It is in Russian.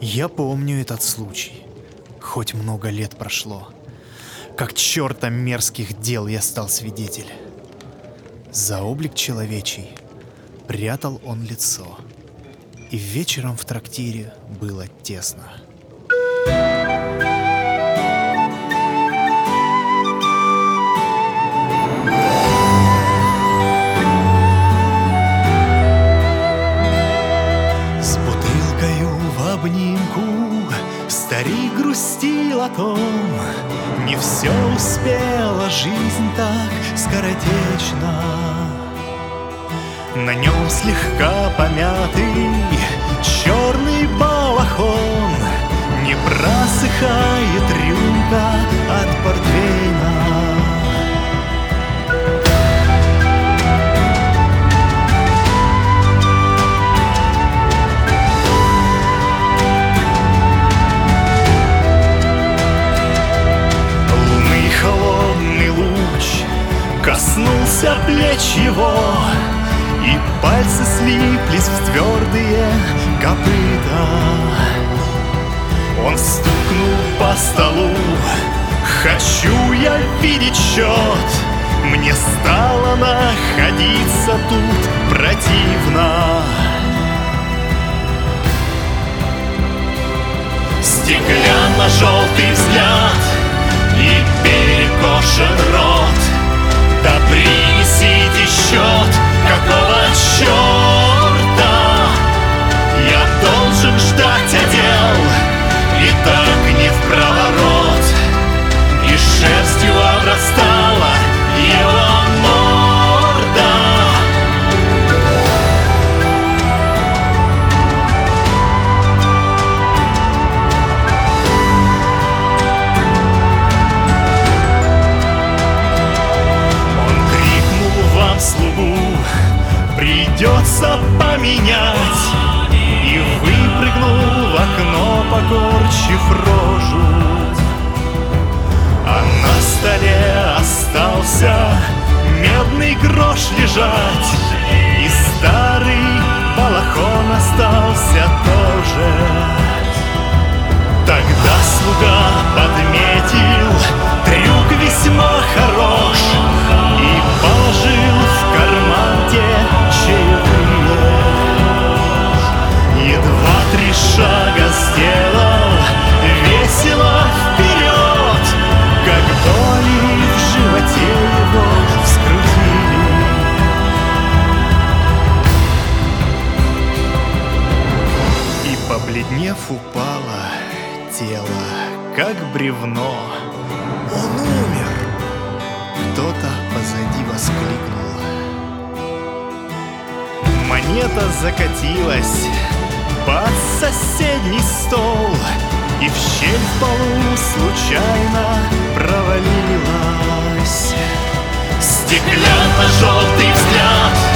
Я помню этот случай, хоть много лет прошло. Как черта мерзких дел я стал свидетель. За облик человечий прятал он лицо, и вечером в трактире было тесно. С бутылкою в обнимку старик грустил о том, не все успела жизнь так скоротечно. На нем слегка помятый черный балахон, не просыхает рюмка от портвейна. Лунный холодный луч коснулся плеч его, и пальцы слиплись в твердые копыта. Он стукнул по столу: «Хочу я видеть счет». Мне стало находиться тут противно. Стеклянно-желтый взгляд и перекошен рот. Да принесите счет, какого черта я должен ждать отдел, и так не впроворот, и шерстью обрастала его морда. Он крикнул вам слугу: «Придется поменять», и выпрыгнул в окно, покорчив рожу. А на столе остался медный грош лежать, и старый балахон остался тоже. Тогда слуга подметил: трюк весьма хорош, и положил в карман те чаевые. Едва 3 шага сделал весело вперед, как боли в животе его вскрутили. И, побледнев, упало тело, как бревно. Он умер! Кто-то позади воскликнул. Монета закатилась под соседний стол, и в щель в полу случайно провалилась. Стеклянно-желтый взгляд